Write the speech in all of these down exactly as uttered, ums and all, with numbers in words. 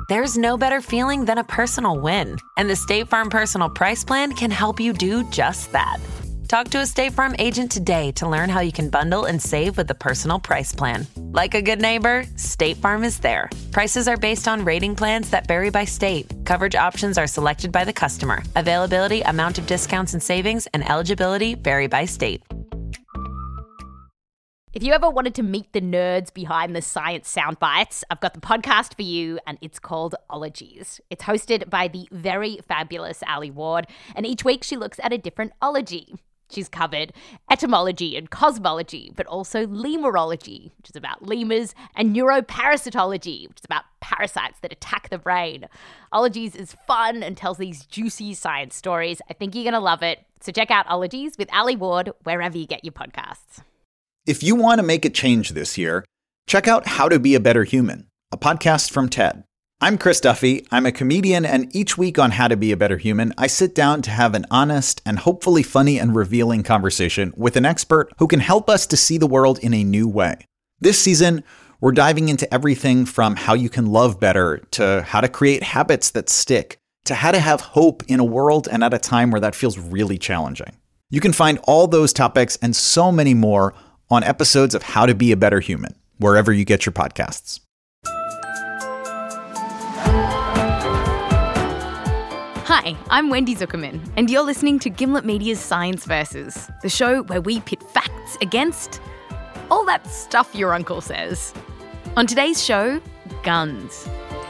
There's no better feeling than a personal win, and the State Farm Personal Price Plan can help you do just that. Talk to a State Farm agent today to learn how you can bundle and save with the Personal Price Plan. Like a good neighbor, State Farm is there. Prices are based on rating plans that vary by state. Coverage options are selected by the customer. Availability, amount of discounts and savings, and eligibility vary by state. If you ever wanted to meet the nerds behind the science soundbites, I've got the podcast for you, and it's called Ologies. It's hosted by the very fabulous Ali Ward, and each week she looks at a different ology. She's covered etymology and cosmology, but also lemurology, which is about lemurs, and neuroparasitology, which is about parasites that attack the brain. Ologies is fun and tells these juicy science stories. I think you're going to love it. So check out Ologies with Ali Ward wherever you get your podcasts. If you want to make a change this year, check out How to Be a Better Human, a podcast from TED. I'm Chris Duffy. I'm a comedian, and each week on How to Be a Better Human, I sit down to have an honest and hopefully funny and revealing conversation with an expert who can help us to see the world in a new way. This season, we're diving into everything from how you can love better to how to create habits that stick to how to have hope in a world and at a time where that feels really challenging. You can find all those topics and so many more on episodes of How to Be a Better Human, wherever you get your podcasts. Hi, I'm Wendy Zuckerman, and you're listening to Gimlet Media's Science Versus, the show where we pit facts against all that stuff your uncle says. On today's show, guns.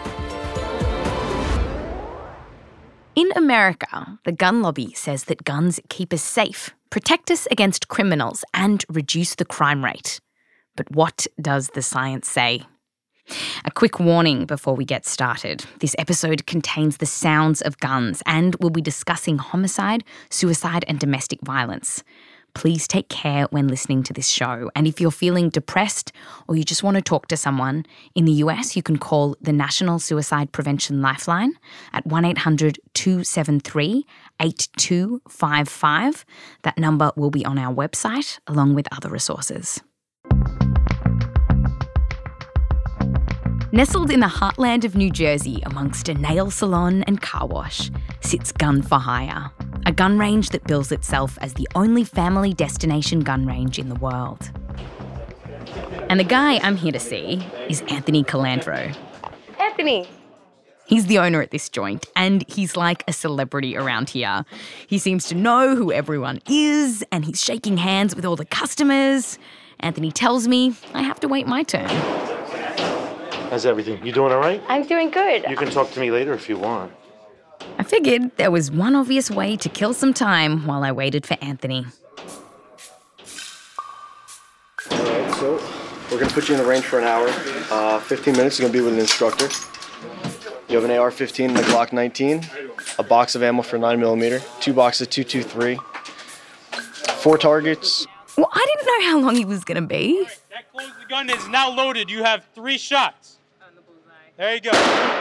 In America, the gun lobby says that guns keep us safe, protect us against criminals, and reduce the crime rate. But what does the science say? A quick warning before we get started. This episode contains the sounds of guns, and we'll be discussing homicide, suicide, and domestic violence. Please take care when listening to this show. And if you're feeling depressed or you just want to talk to someone, in the U S, you can call the National Suicide Prevention Lifeline at one eight hundred two seven three eight two five five. That number will be on our website, along with other resources. Nestled in the heartland of New Jersey, amongst a nail salon and car wash, sits Gun for Hire, a gun range that bills itself as the only family destination gun range in the world. And the guy I'm here to see is Anthony Calandro. Anthony! He's the owner at this joint, and he's like a celebrity around here. He seems to know who everyone is, and he's shaking hands with all the customers. Anthony tells me I have to wait my turn. How's everything? You doing all right? I'm doing good. You can talk to me later if you want. I figured there was one obvious way to kill some time while I waited for Anthony. All right, so we're going to put you in the range for an hour. Uh, fifteen minutes is going to be with an instructor. You have an A R fifteen and a Glock nineteen, a box of ammo for nine millimeter, two boxes of two twenty-three, four targets. Well, I didn't know how long he was going to be. That closes the gun is now loaded. You have three shots. There you go.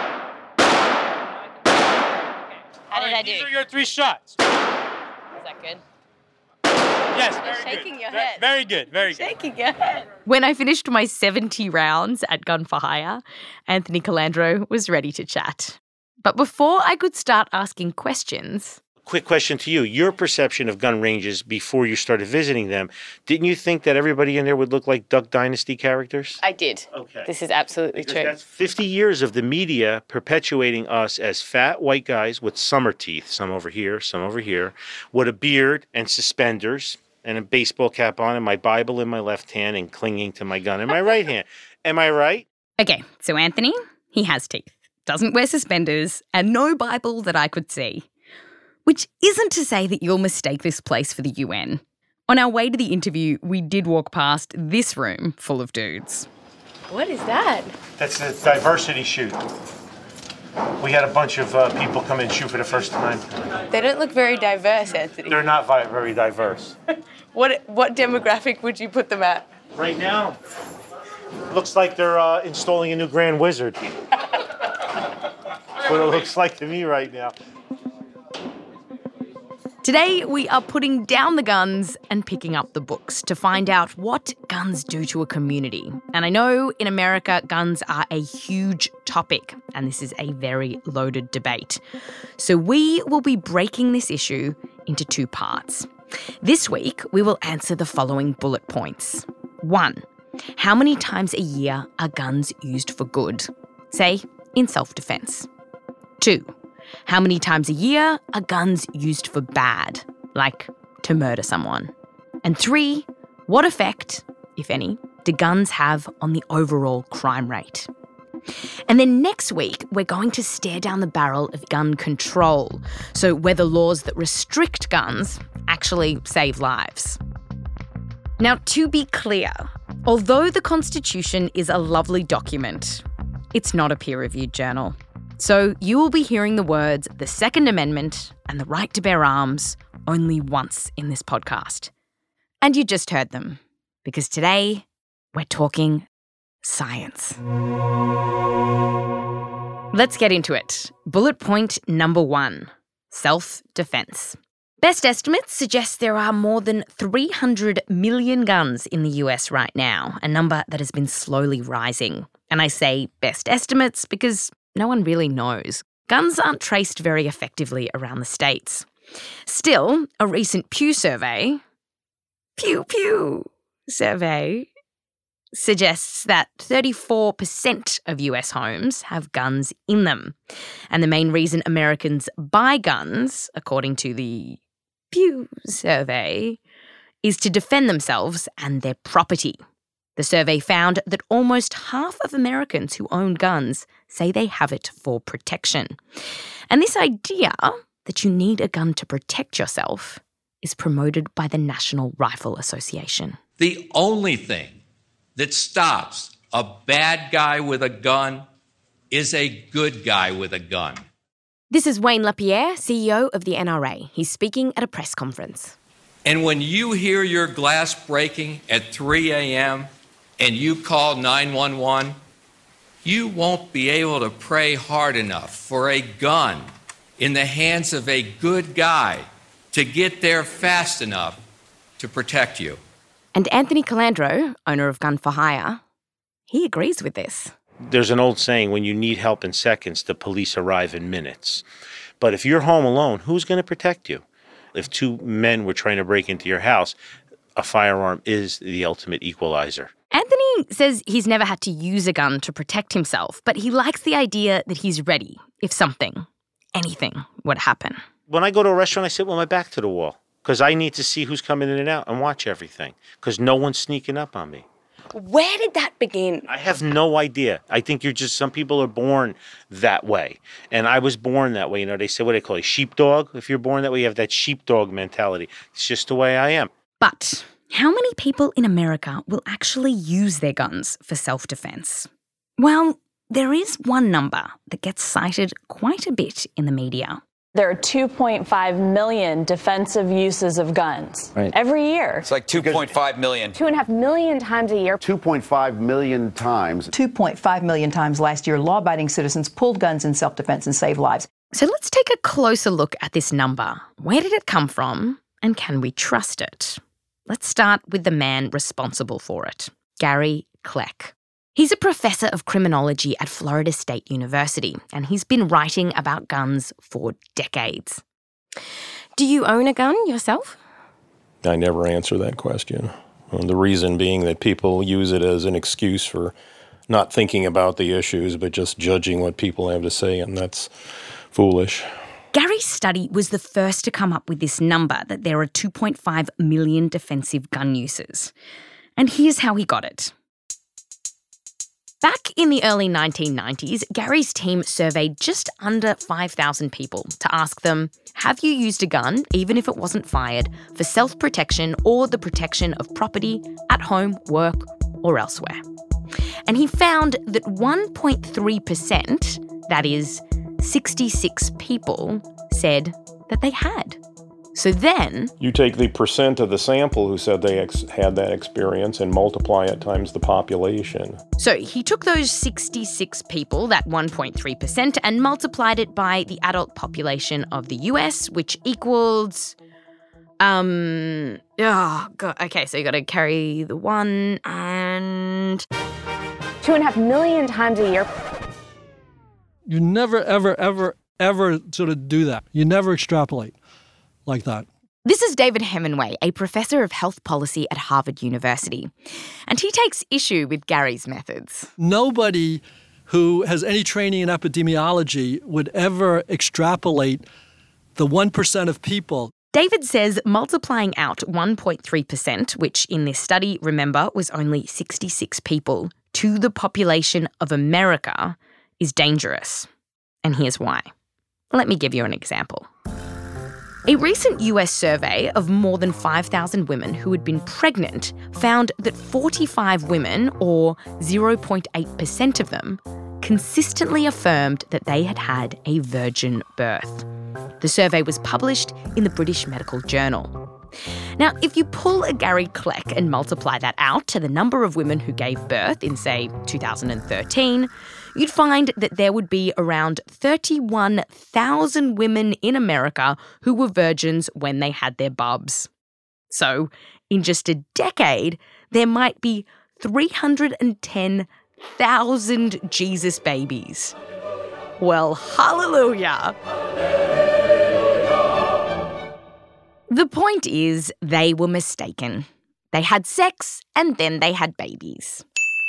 How did right, I do? These are your three shots. Is that good? Yes, very You're shaking good. your Ve- head. Very good, very good. Shaking your head. When I finished my seventy rounds at Gun for Hire, Anthony Calandro was ready to chat. But before I could start asking questions... Quick question to you. Your perception of gun ranges before you started visiting them, didn't you think that everybody in there would look like Duck Dynasty characters? I did. Okay. This is absolutely Because true. that's fifty years of the media perpetuating us as fat white guys with summer teeth, some over here, some over here, with a beard and suspenders and a baseball cap on and my Bible in my left hand and clinging to my gun in my right hand. Am I right? Okay, so Anthony, he has teeth, doesn't wear suspenders, and no Bible that I could see. Which isn't to say that you'll mistake this place for the U N. On our way to the interview, we did walk past this room full of dudes. What is that? That's the diversity shoot. We had a bunch of uh, people come in and shoot for the first time. They don't look very diverse, Anthony. They're not vi- very diverse. What what demographic would you put them at? Right now, looks like they're uh, installing a new Grand Wizard. That's what it looks like to me right now. Today, we are putting down the guns and picking up the books to find out what guns do to a community. And I know in America, guns are a huge topic, and this is a very loaded debate. So we will be breaking this issue into two parts. This week, we will answer the following bullet points. One, how many times a year are guns used for good? Say, in self-defense. Two, how many times a year are guns used for bad, like to murder someone? And three, what effect, if any, do guns have on the overall crime rate? And then next week, we're going to stare down the barrel of gun control, so whether laws that restrict guns actually save lives. Now, to be clear, although the Constitution is a lovely document, it's not a peer-reviewed journal. So you will be hearing the words the Second Amendment and the right to bear arms only once in this podcast. And you just heard them, because today we're talking science. Let's get into it. Bullet point number one, self-defense. Best estimates suggest there are more than three hundred million guns in the U S right now, a number that has been slowly rising. And I say best estimates because no one really knows. Guns aren't traced very effectively around the states. Still, a recent Pew survey, Pew Pew survey, suggests that thirty-four percent of U S homes have guns in them. And the main reason Americans buy guns, according to the Pew survey, is to defend themselves and their property. The survey found that almost half of Americans who own guns say they have it for protection. And this idea that you need a gun to protect yourself is promoted by the National Rifle Association. The only thing that stops a bad guy with a gun is a good guy with a gun. This is Wayne LaPierre, C E O of the N R A. He's speaking at a press conference. And when you hear your glass breaking at three a.m., and you call nine one one, you won't be able to pray hard enough for a gun in the hands of a good guy to get there fast enough to protect you. And Anthony Calandro, owner of Gun for Hire, he agrees with this. There's an old saying, when you need help in seconds, the police arrive in minutes. But if you're home alone, who's going to protect you? If two men were trying to break into your house, a firearm is the ultimate equalizer. Anthony says he's never had to use a gun to protect himself, but he likes the idea that he's ready if something, anything, would happen. When I go to a restaurant, I sit with my back to the wall because I need to see who's coming in and out and watch everything because no one's sneaking up on me. Where did that begin? I have no idea. I think you're just, some people are born that way. And I was born that way. You know, they say, what do they call it, sheepdog? If you're born that way, you have that sheepdog mentality. It's just the way I am. But how many people in America will actually use their guns for self-defense? Well, there is one number that gets cited quite a bit in the media. There are two point five million defensive uses of guns right. every year. It's like two point five million. Two and a half million times a year. two point five million times. two point five million times last year, law-abiding citizens pulled guns in self-defense and saved lives. So let's take a closer look at this number. Where did it come from, and can we trust it? Let's start with the man responsible for it, Gary Kleck. He's a professor of criminology at Florida State University, and he's been writing about guns for decades. Do you own a gun yourself? I never answer that question. The reason being that people use it as an excuse for not thinking about the issues, but just judging what people have to say, and that's foolish. Gary's study was the first to come up with this number, that there are two point five million defensive gun users. And here's how he got it. Back in the early nineteen nineties, Gary's team surveyed just under five thousand people to ask them, have you used a gun, even if it wasn't fired, for self-protection or the protection of property at home, work, or elsewhere? And he found that one point three percent, that is, sixty-six people, said that they had. So then... You take the percent of the sample who said they ex- had that experience and multiply it times the population. So he took those sixty-six people, that one point three percent, and multiplied it by the adult population of the U S, which equals Um, oh, God. Okay, so you got to carry the one and... Two and a half million times a year. You never, ever, ever, ever sort of do that. You never extrapolate like that. This is David Hemenway, a professor of health policy at Harvard University. And he takes issue with Gary's methods. Nobody who has any training in epidemiology would ever extrapolate the one percent of people. David says multiplying out one point three percent, which in this study, remember, was only sixty-six people, to the population of America is dangerous. And here's why. Let me give you an example. A recent U S survey of more than five thousand women who had been pregnant found that forty-five women, or zero point eight percent of them, consistently affirmed that they had had a virgin birth. The survey was published in the British Medical Journal. Now, if you pull a Gary Kleck and multiply that out to the number of women who gave birth in, say, two thousand thirteen, you'd find that there would be around thirty-one thousand women in America who were virgins when they had their bubs. So, in just a decade, there might be three hundred ten thousand Jesus babies. Well, hallelujah. The point is, they were mistaken. They had sex and then they had babies.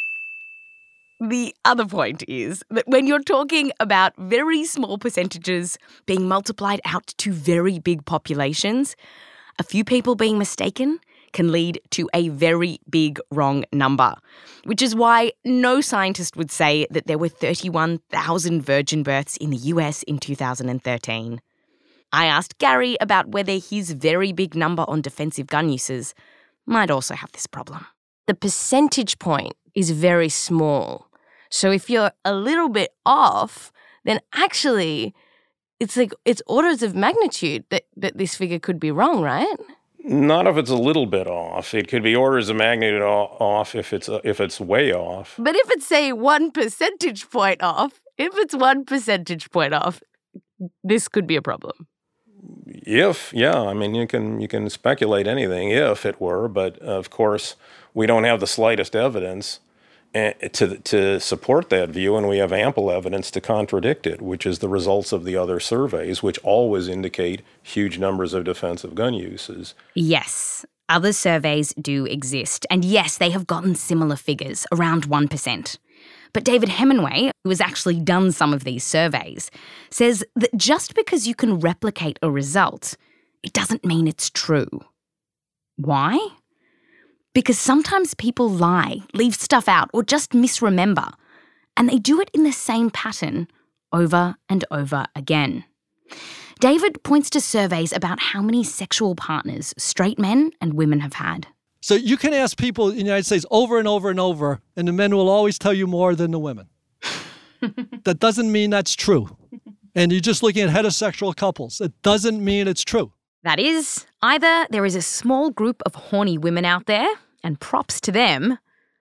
The other point is that when you're talking about very small percentages being multiplied out to very big populations, a few people being mistaken can lead to a very big wrong number, which is why no scientist would say that there were thirty-one thousand virgin births in the U S in two thousand thirteen. I asked Gary about whether his very big number on defensive gun uses might also have this problem. The percentage point is very small. So if you're a little bit off, then actually it's like it's orders of magnitude that, that this figure could be wrong, right? Not if it's a little bit off. It could be orders of magnitude off if it's uh, if it's way off. But if it's, say, one percentage point off, if it's one percentage point off, this could be a problem. If, yeah, I mean, you can you can speculate anything if it were, but of course we don't have the slightest evidence to to support that view, and we have ample evidence to contradict it, which is the results of the other surveys, which always indicate huge numbers of defensive gun uses. Yes, other surveys do exist, and yes, they have gotten similar figures, around one percent. But David Hemenway, who has actually done some of these surveys, says that just because you can replicate a result, it doesn't mean it's true. Why? Because sometimes people lie, leave stuff out, or just misremember, and they do it in the same pattern over and over again. David points to surveys about how many sexual partners straight men and women have had. So you can ask people in the United States over and over and over, and the men will always tell you more than the women. That doesn't mean that's true. And you're just looking at heterosexual couples. It doesn't mean it's true. That is, either there is a small group of horny women out there, and props to them,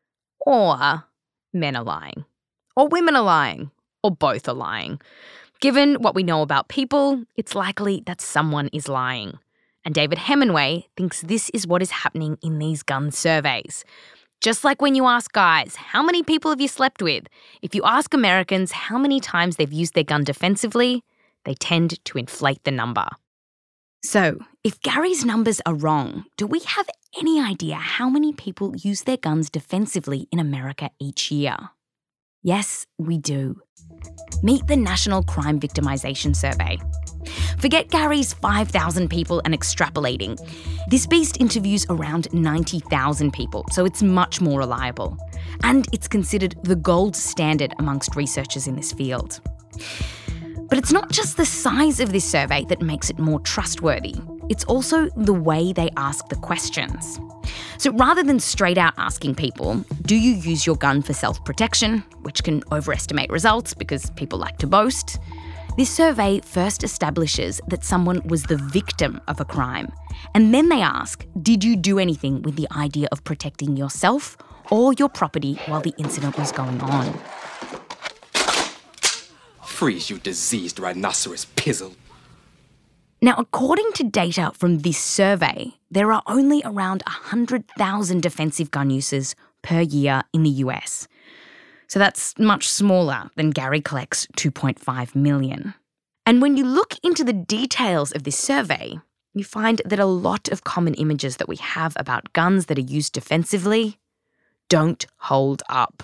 or men are lying, or women are lying, or both are lying. Given what we know about people, it's likely that someone is lying. And David Hemenway thinks this is what is happening in these gun surveys. Just like when you ask guys, how many people have you slept with? If you ask Americans how many times they've used their gun defensively, they tend to inflate the number. So, if Gary's numbers are wrong, do we have any idea how many people use their guns defensively in America each year? Yes, we do. Meet the National Crime Victimization Survey. Forget Gary's five thousand people and extrapolating. This beast interviews around ninety thousand people, so it's much more reliable. And it's considered the gold standard amongst researchers in this field. But it's not just the size of this survey that makes it more trustworthy. It's also the way they ask the questions. So rather than straight out asking people, do you use your gun for self-protection, which can overestimate results because people like to boast, this survey first establishes that someone was the victim of a crime. And then they ask, did you do anything with the idea of protecting yourself or your property while the incident was going on? Freeze, you diseased rhinoceros pizzle. Now, according to data from this survey, there are only around one hundred thousand defensive gun uses per year in the U S. So that's much smaller than Gary collects two point five million. And when you look into the details of this survey, you find that a lot of common images that we have about guns that are used defensively don't hold up.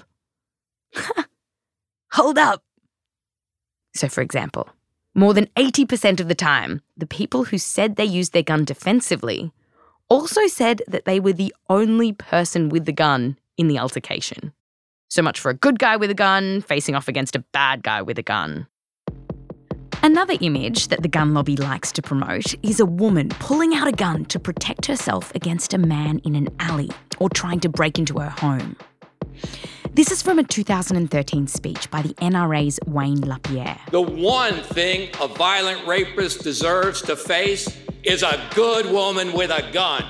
Hold up! So, for example, more than eighty percent of the time, the people who said they used their gun defensively also said that they were the only person with the gun in the altercation. So much for a good guy with a gun facing off against a bad guy with a gun. Another image that the gun lobby likes to promote is a woman pulling out a gun to protect herself against a man in an alley or trying to break into her home. This is from a two thousand thirteen speech by the N R A's Wayne LaPierre. The one thing a violent rapist deserves to face is a good woman with a gun.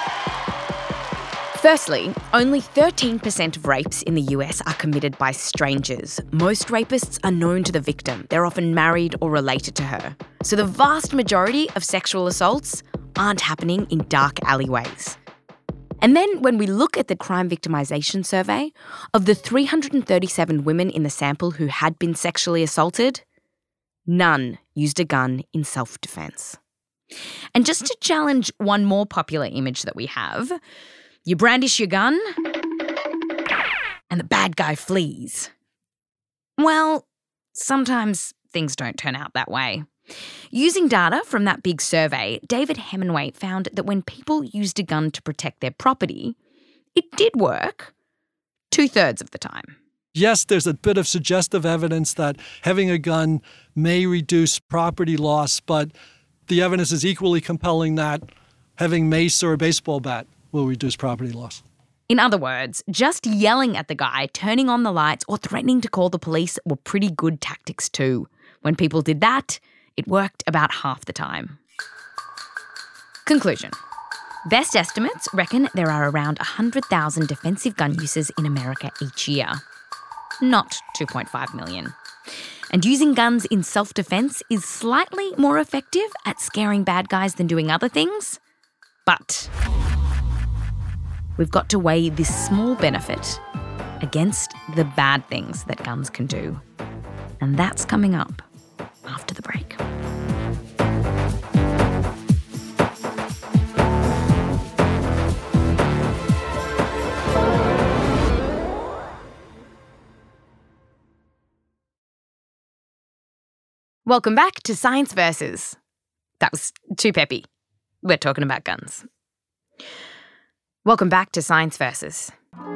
Firstly, only thirteen percent of rapes in the U S are committed by strangers. Most rapists are known to the victim. They're often married or related to her. So the vast majority of sexual assaults aren't happening in dark alleyways. And then when we look at the crime victimisation survey, of the three hundred thirty-seven women in the sample who had been sexually assaulted, none used a gun in self-defence. And just to challenge one more popular image that we have, you brandish your gun and the bad guy flees. Well, sometimes things don't turn out that way. Using data from that big survey, David Hemenway found that when people used a gun to protect their property, it did work two-thirds of the time. Yes, there's a bit of suggestive evidence that having a gun may reduce property loss, but the evidence is equally compelling that having mace or a baseball bat will reduce property loss. In other words, just yelling at the guy, turning on the lights, or threatening to call the police were pretty good tactics too. When people did that, it worked about half the time. Conclusion. Best estimates reckon there are around one hundred thousand defensive gun uses in America each year. Not two point five million. And using guns in self-defense is slightly more effective at scaring bad guys than doing other things. But we've got to weigh this small benefit against the bad things that guns can do. And that's coming up after the break. Welcome back to Science Versus. That was too peppy. We're talking about guns. Welcome back to Science Versus.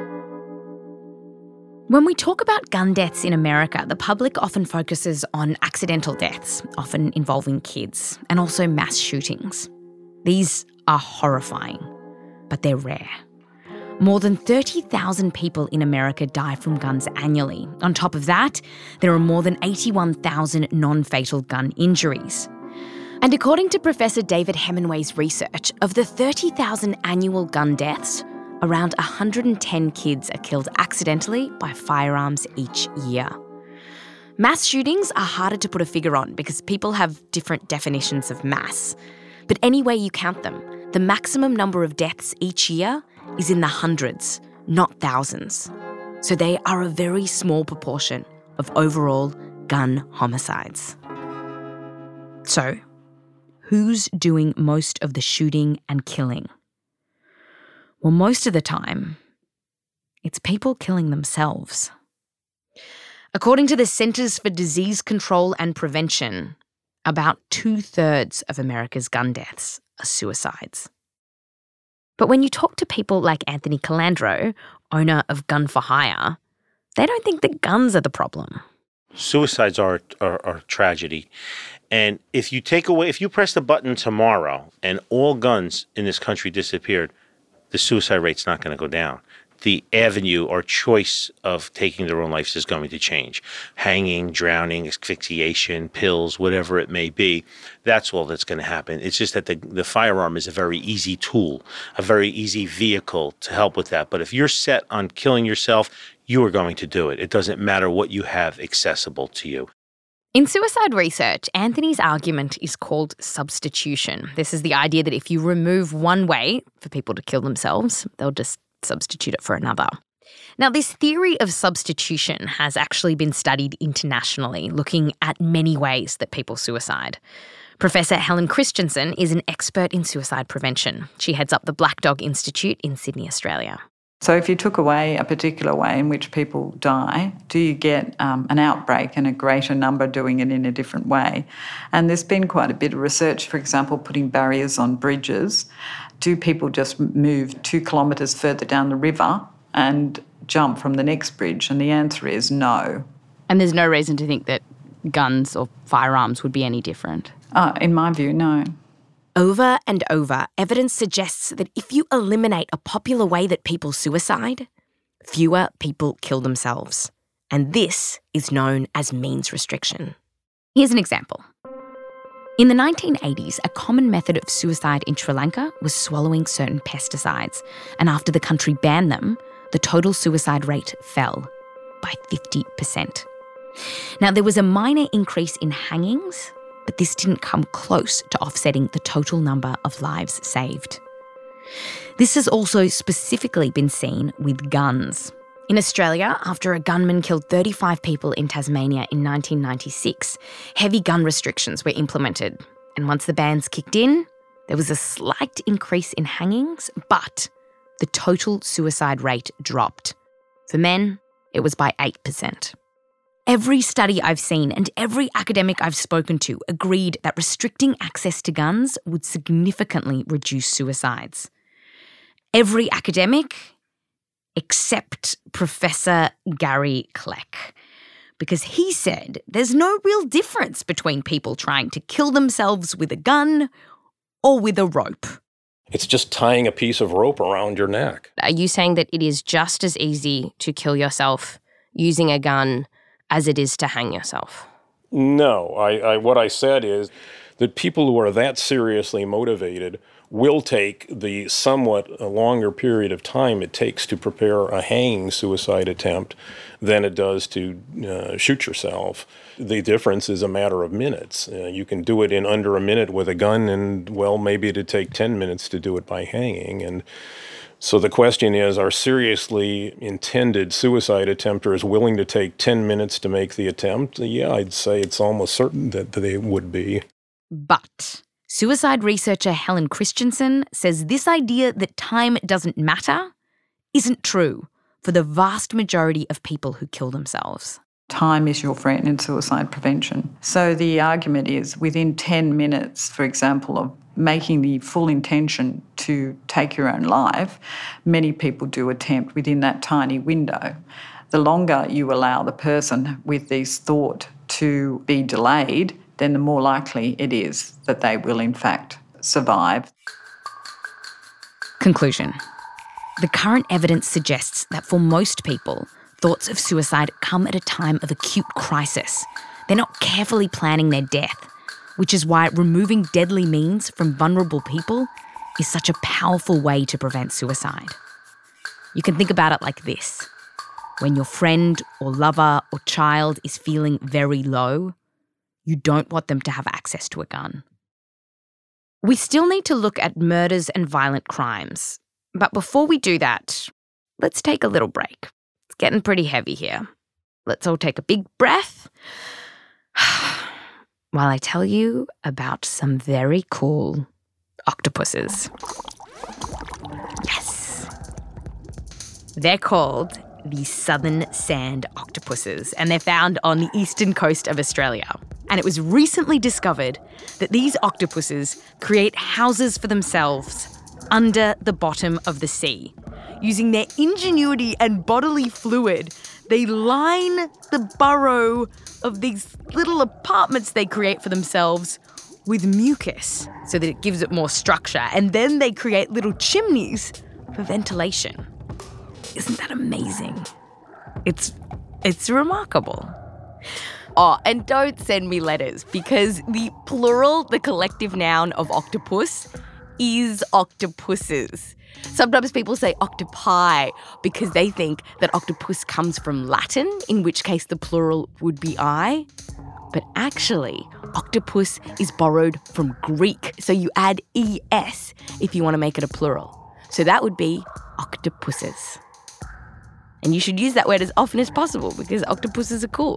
When we talk about gun deaths in America, the public often focuses on accidental deaths, often involving kids, and also mass shootings. These are horrifying, but they're rare. More than thirty thousand people in America die from guns annually. On top of that, there are more than eighty-one thousand non-fatal gun injuries. And according to Professor David Hemenway's research, of the thirty thousand annual gun deaths, around one hundred ten kids are killed accidentally by firearms each year. Mass shootings are harder to put a figure on because people have different definitions of mass. But any way you count them, the maximum number of deaths each year is in the hundreds, not thousands. So they are a very small proportion of overall gun homicides. So, who's doing most of the shooting and killing? Well, most of the time, it's people killing themselves. According to the Centers for Disease Control and Prevention, about two-thirds of America's gun deaths are suicides. But when you talk to people like Anthony Calandro, owner of Gun for Hire, they don't think that guns are the problem. Suicides are, are, are a tragedy. And if you take away, if you press the button tomorrow and all guns in this country disappeared, the suicide rate's not going to go down. The avenue or choice of taking their own lives is going to change. Hanging, drowning, asphyxiation, pills, whatever it may be, that's all that's going to happen. It's just that the, the firearm is a very easy tool, a very easy vehicle to help with that. But if you're set on killing yourself, you are going to do it. It doesn't matter what you have accessible to you. In suicide research, Anthony's argument is called substitution. This is the idea that if you remove one way for people to kill themselves, they'll just substitute it for another. Now, this theory of substitution has actually been studied internationally, looking at many ways that people suicide. Professor Helen Christensen is an expert in suicide prevention. She heads up the Black Dog Institute in Sydney, Australia. So if you took away a particular way in which people die, do you get um, an outbreak and a greater number doing it in a different way? And there's been quite a bit of research, for example, putting barriers on bridges. Do people just move two kilometres further down the river and jump from the next bridge? And the answer is no. And there's no reason to think that guns or firearms would be any different? Uh, in my view, no. Over and over, evidence suggests that if you eliminate a popular way that people suicide, fewer people kill themselves. And this is known as means restriction. Here's an example. In the nineteen eighties, a common method of suicide in Sri Lanka was swallowing certain pesticides. And after the country banned them, the total suicide rate fell by fifty percent. Now, there was a minor increase in hangings, but this didn't come close to offsetting the total number of lives saved. This has also specifically been seen with guns. In Australia, after a gunman killed thirty-five people in Tasmania in nineteen ninety-six, heavy gun restrictions were implemented. And once the bans kicked in, there was a slight increase in hangings, but the total suicide rate dropped. For men, it was by eight percent. Every study I've seen and every academic I've spoken to agreed that restricting access to guns would significantly reduce suicides. Every academic except Professor Gary Kleck, because he said there's no real difference between people trying to kill themselves with a gun or with a rope. It's just tying a piece of rope around your neck. Are you saying that it is just as easy to kill yourself using a gun as it is to hang yourself? No. I, I, what I said is that people who are that seriously motivated will take the somewhat longer period of time it takes to prepare a hanging suicide attempt than it does to uh, shoot yourself. The difference is a matter of minutes. Uh, you can do it in under a minute with a gun, and, well, maybe it'd take ten minutes to do it by hanging. And so the question is, are seriously intended suicide attempters willing to take ten minutes to make the attempt? Yeah, I'd say it's almost certain that they would be. But suicide researcher Helen Christensen says this idea that time doesn't matter isn't true for the vast majority of people who kill themselves. Time is your friend in suicide prevention. So the argument is within ten minutes, for example, of making the full intention to take your own life, many people do attempt within that tiny window. The longer you allow the person with this thought to be delayed, then the more likely it is that they will in fact survive. Conclusion. The current evidence suggests that for most people, thoughts of suicide come at a time of acute crisis. They're not carefully planning their death, which is why removing deadly means from vulnerable people is such a powerful way to prevent suicide. You can think about it like this. When your friend or lover or child is feeling very low, you don't want them to have access to a gun. We still need to look at murders and violent crimes. But before we do that, let's take a little break. It's getting pretty heavy here. Let's all take a big breath while I tell you about some very cool octopuses. Yes. They're called the southern sand octopuses, and they're found on the eastern coast of Australia. And it was recently discovered that these octopuses create houses for themselves under the bottom of the sea. Using their ingenuity and bodily fluid, they line the burrow of these little apartments they create for themselves with mucus so that it gives it more structure. And then they create little chimneys for ventilation. Isn't that amazing? It's it's remarkable. Oh, and don't send me letters because the plural, the collective noun of octopus is octopuses. Sometimes people say octopi because they think that octopus comes from Latin, in which case the plural would be I. But actually, octopus is borrowed from Greek, so you add es if you want to make it a plural. So that would be octopuses. And you should use that word as often as possible because octopuses are cool.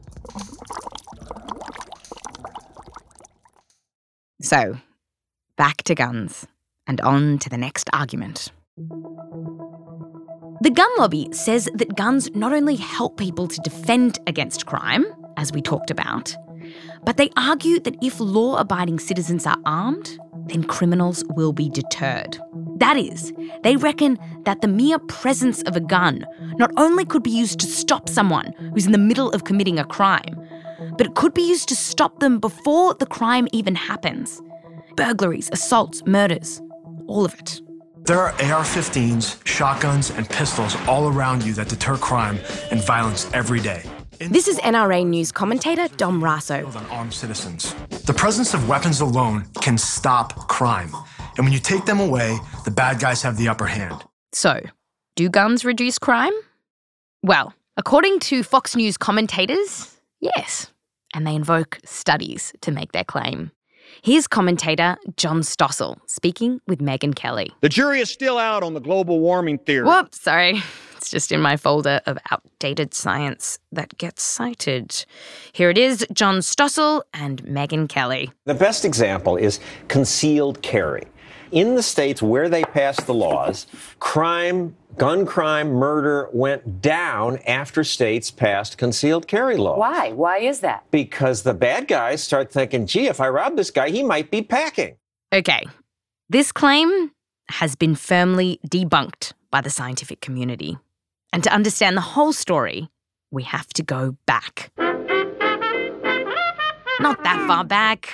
So, back to guns and on to the next argument. The gun lobby says that guns not only help people to defend against crime, as we talked about, but they argue that if law-abiding citizens are armed, then criminals will be deterred. That is, they reckon that the mere presence of a gun not only could be used to stop someone who's in the middle of committing a crime, but it could be used to stop them before the crime even happens. Burglaries, assaults, murders, all of it. There are A R fifteens, shotguns, and pistols all around you that deter crime and violence every day. This is N R A News commentator Dom Raso. On armed citizens. The presence of weapons alone can stop crime. And when you take them away, the bad guys have the upper hand. So, do guns reduce crime? Well, according to Fox News commentators, yes. And they invoke studies to make their claim. Here's commentator John Stossel speaking with Megyn Kelly. The jury is still out on the global warming theory. Whoops, sorry. It's just in my folder of outdated science that gets cited. Here it is, John Stossel and Megyn Kelly. The best example is concealed carry. In the states where they passed the laws, crime, gun crime, murder went down after states passed concealed carry laws. Why? Why is that? Because the bad guys start thinking, gee, if I rob this guy, he might be packing. Okay, this claim has been firmly debunked by the scientific community. And to understand the whole story, we have to go back. Not that far back.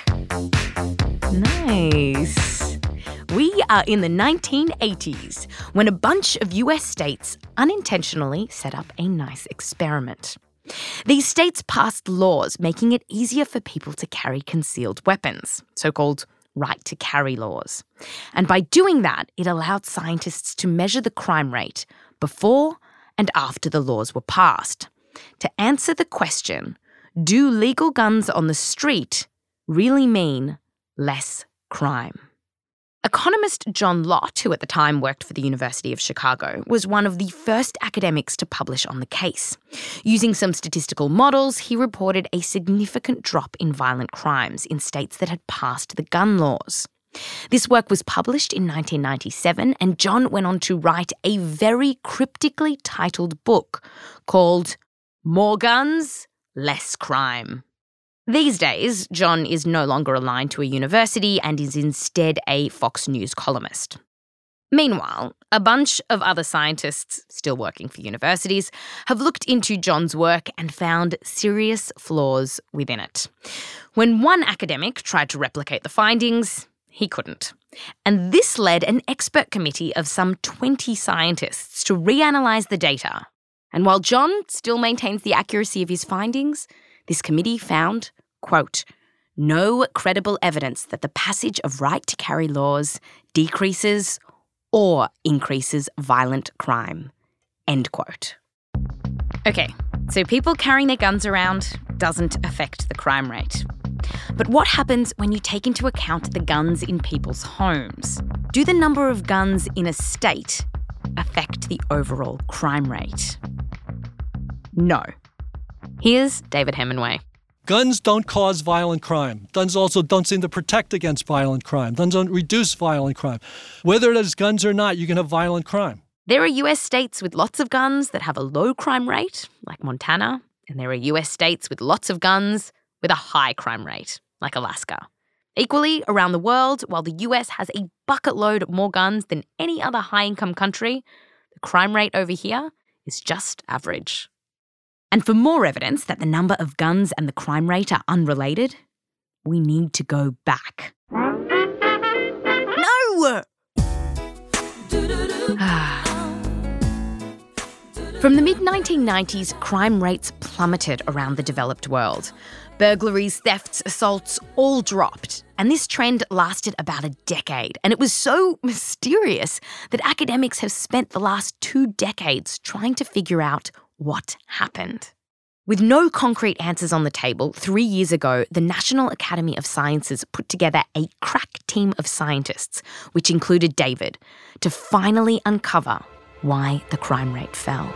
Nice. We are in the nineteen eighties, when a bunch of U S states unintentionally set up a nice experiment. These states passed laws making it easier for people to carry concealed weapons, so-called right-to-carry laws. And by doing that, it allowed scientists to measure the crime rate before and after the laws were passed, to answer the question, do legal guns on the street really mean less crime? Economist John Lott, who at the time worked for the University of Chicago, was one of the first academics to publish on the case. Using some statistical models, he reported a significant drop in violent crimes in states that had passed the gun laws. This work was published in nineteen ninety-seven, and John went on to write a very cryptically titled book called More Guns, Less Crime. These days, John is no longer aligned to a university and is instead a Fox News columnist. Meanwhile, a bunch of other scientists, still working for universities, have looked into John's work and found serious flaws within it. When one academic tried to replicate the findings, he couldn't. And this led an expert committee of some twenty scientists to reanalyze the data. And while John still maintains the accuracy of his findings, this committee found, quote, no credible evidence that the passage of right-to-carry laws decreases or increases violent crime, end quote. Okay, so people carrying their guns around doesn't affect the crime rate. But what happens when you take into account the guns in people's homes? Do the number of guns in a state affect the overall crime rate? No. Here's David Hemenway. Guns don't cause violent crime. Guns also don't seem to protect against violent crime. Guns don't reduce violent crime. Whether there's guns or not, you can have violent crime. There are U S states with lots of guns that have a low crime rate, like Montana, and there are U S states with lots of guns with a high crime rate, like Alaska. Equally, around the world, while the U S has a bucket load more guns than any other high-income country, the crime rate over here is just average. And for more evidence that the number of guns and the crime rate are unrelated, we need to go back. No! From the mid nineteen nineties, crime rates plummeted around the developed world. Burglaries, thefts, assaults all dropped. And this trend lasted about a decade. And it was so mysterious that academics have spent the last two decades trying to figure out what happened. With no concrete answers on the table, three years ago, the National Academy of Sciences put together a crack team of scientists, which included David, to finally uncover why the crime rate fell.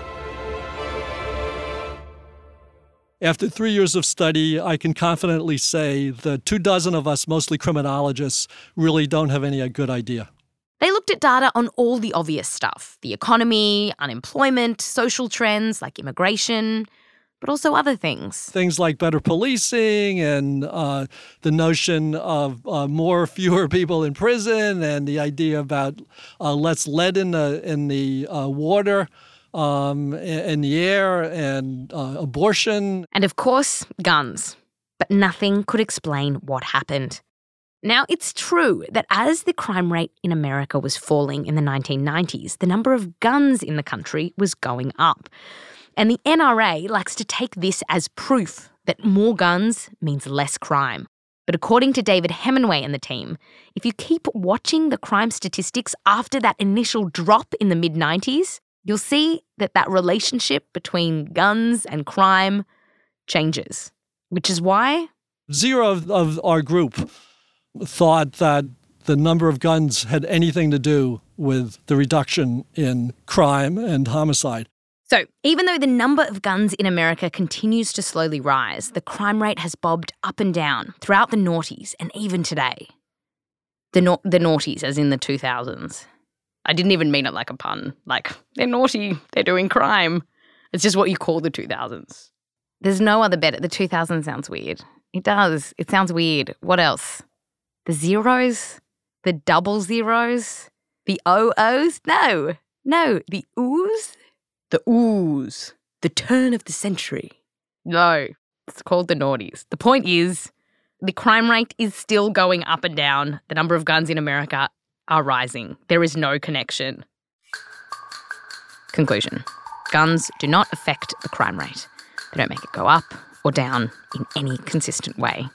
After three years of study, I can confidently say the two dozen of us, mostly criminologists, really don't have any good idea. They looked at data on all the obvious stuff, the economy, unemployment, social trends like immigration, but also other things. Things like better policing and uh, the notion of uh, more, fewer people in prison, and the idea about uh, less lead in the, in the uh, water, um, in the air, and uh, abortion. And of course, guns. But nothing could explain what happened. Now, it's true that as the crime rate in America was falling in the nineteen nineties, the number of guns in the country was going up. And the N R A likes to take this as proof that more guns means less crime. But according to David Hemenway and the team, if you keep watching the crime statistics after that initial drop in the mid nineties, you'll see that that relationship between guns and crime changes, which is why zero of, of our group thought that the number of guns had anything to do with the reduction in crime and homicide. So even though the number of guns in America continues to slowly rise, the crime rate has bobbed up and down throughout the noughties and even today. The, na- the noughties, as in the two thousands. I didn't even mean it like a pun. Like, they're naughty, they're doing crime. It's just what you call the two thousands. There's no other better. The two thousands sounds weird. It does. It sounds weird. What else? The zeros? The double zeros? The O Os? No. No. The oohs? The oohs. The turn of the century. No. It's called the noughties. The point is, the crime rate is still going up and down. The number of guns in America are rising. There is no connection. Conclusion. Guns do not affect the crime rate. They don't make it go up or down in any consistent way.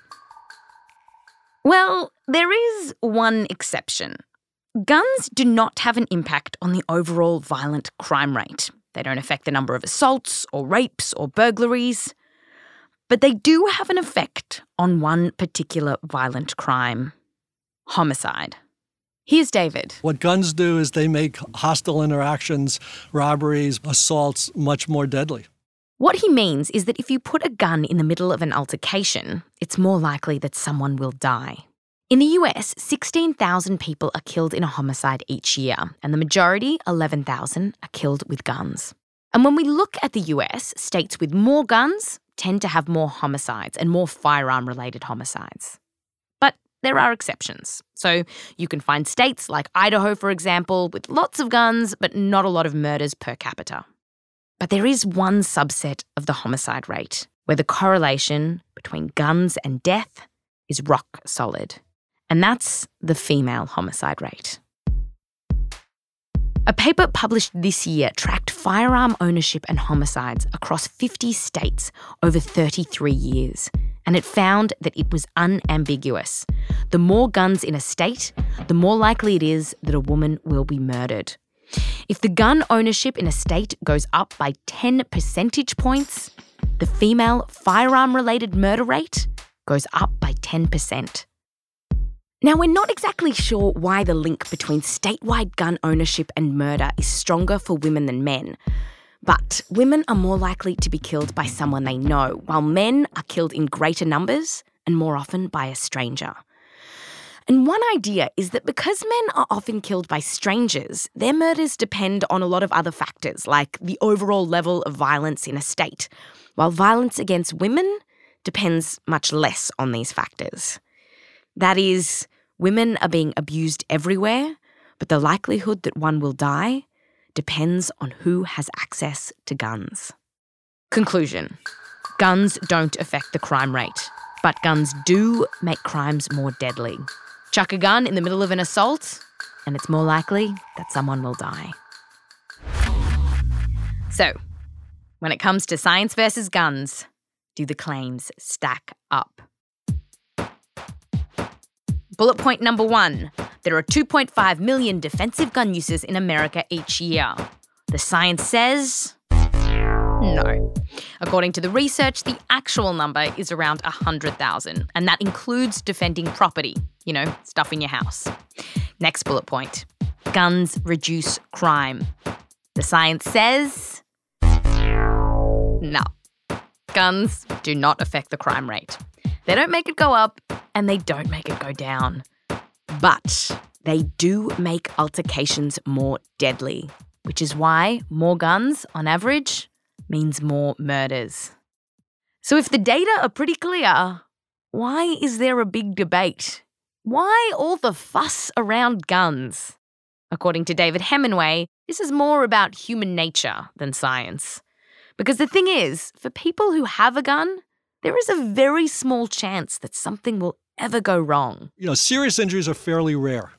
Well, there is one exception. Guns do not have an impact on the overall violent crime rate. They don't affect the number of assaults or rapes or burglaries. But they do have an effect on one particular violent crime: homicide. Here's David. What guns do is they make hostile interactions, robberies, assaults much more deadly. What he means is that if you put a gun in the middle of an altercation, it's more likely that someone will die. In the U S, sixteen thousand people are killed in a homicide each year, and the majority, eleven thousand, are killed with guns. And when we look at the U S, states with more guns tend to have more homicides and more firearm-related homicides. But there are exceptions. So you can find states like Idaho, for example, with lots of guns but not a lot of murders per capita. But there is one subset of the homicide rate where the correlation between guns and death is rock solid, and that's the female homicide rate. A paper published this year tracked firearm ownership and homicides across fifty states over thirty-three years, and it found that it was unambiguous. The more guns in a state, the more likely it is that a woman will be murdered. If the gun ownership in a state goes up by ten percentage points, the female firearm-related murder rate goes up by ten percent. Now, we're not exactly sure why the link between statewide gun ownership and murder is stronger for women than men, but women are more likely to be killed by someone they know, while men are killed in greater numbers and more often by a stranger. And one idea is that because men are often killed by strangers, their murders depend on a lot of other factors, like the overall level of violence in a state, while violence against women depends much less on these factors. That is, women are being abused everywhere, but the likelihood that one will die depends on who has access to guns. Conclusion. Guns don't affect the crime rate, but guns do make crimes more deadly. Chuck a gun in the middle of an assault, and it's more likely that someone will die. So, when it comes to science versus guns, do the claims stack up? Bullet point number one. There are two point five million defensive gun uses in America each year. The science says No. According to the research, the actual number is around one hundred thousand, and that includes defending property, you know, stuff in your house. Next bullet point. Guns reduce crime. The science says no. Guns do not affect the crime rate. They don't make it go up, and they don't make it go down. But they do make altercations more deadly, which is why more guns, on average, means more murders. So if the data are pretty clear, why is there a big debate? Why all the fuss around guns? According to David Hemenway, this is more about human nature than science. Because the thing is, for people who have a gun, there is a very small chance that something will ever go wrong. You know, serious injuries are fairly rare.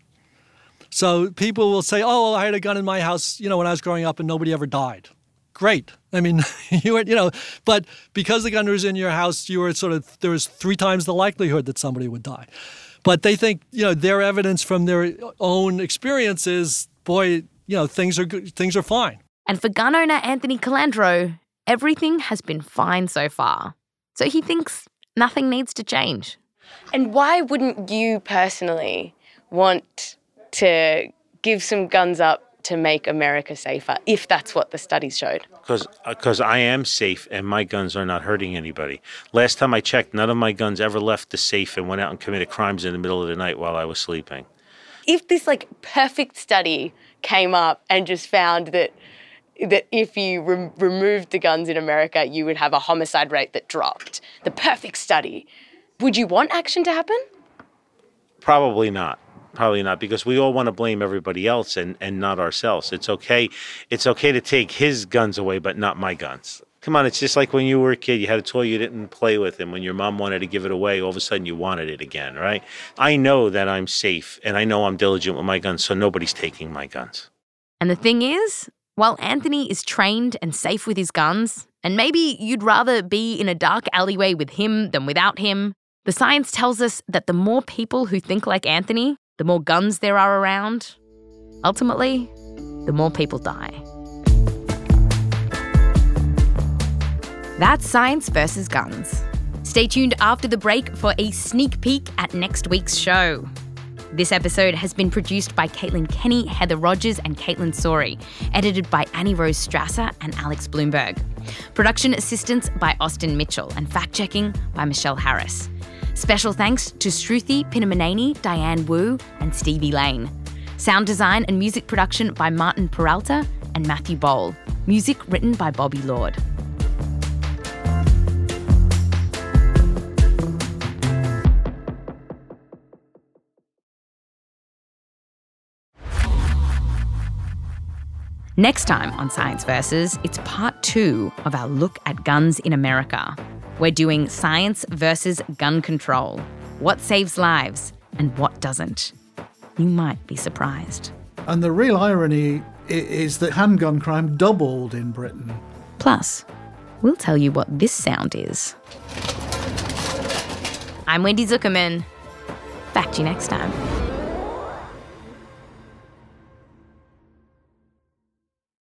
So people will say, oh, well, I had a gun in my house, you know, when I was growing up and nobody ever died. Great. I mean, you were, you know, but because the gun was in your house, you were sort of, there was three times the likelihood that somebody would die. But they think, you know, their evidence from their own experiences, boy, you know, things are good, things are fine. And for gun owner Anthony Calandro, everything has been fine so far. So he thinks nothing needs to change. And why wouldn't you personally want to give some guns up to make America safer, if that's what the studies showed? Because because I am safe and my guns are not hurting anybody. Last time I checked, none of my guns ever left the safe and went out and committed crimes in the middle of the night while I was sleeping. If this like perfect study came up and just found that that if you re- removed the guns in America, you would have a homicide rate that dropped, the perfect study, would you want action to happen? Probably not. Probably not, because we all want to blame everybody else and, and not ourselves. It's okay. It's okay to take his guns away, but not my guns. Come on, it's just like when you were a kid, you had a toy you didn't play with, and when your mom wanted to give it away, all of a sudden you wanted it again, right? I know that I'm safe, and I know I'm diligent with my guns, so nobody's taking my guns. And the thing is, while Anthony is trained and safe with his guns, and maybe you'd rather be in a dark alleyway with him than without him, the science tells us that the more people who think like Anthony, the more guns there are around, ultimately, the more people die. That's Science versus Guns. Stay tuned after the break for a sneak peek at next week's show. This episode has been produced by Caitlin Kenny, Heather Rogers and Caitlin Sori, edited by Annie Rose Strasser and Alex Bloomberg. Production assistance by Austin Mitchell and fact-checking by Michelle Harris. Special thanks to Shruti Pinamaneni, Diane Wu and Stevie Lane. Sound design and music production by Martin Peralta and Matthew Bowl. Music written by Bobby Lord. Next time on Science Versus, it's part two of our look at guns in America. We're doing science versus gun control. What saves lives and what doesn't? You might be surprised. And the real irony is that handgun crime doubled in Britain. Plus, we'll tell you what this sound is. I'm Wendy Zuckerman. Back to you next time.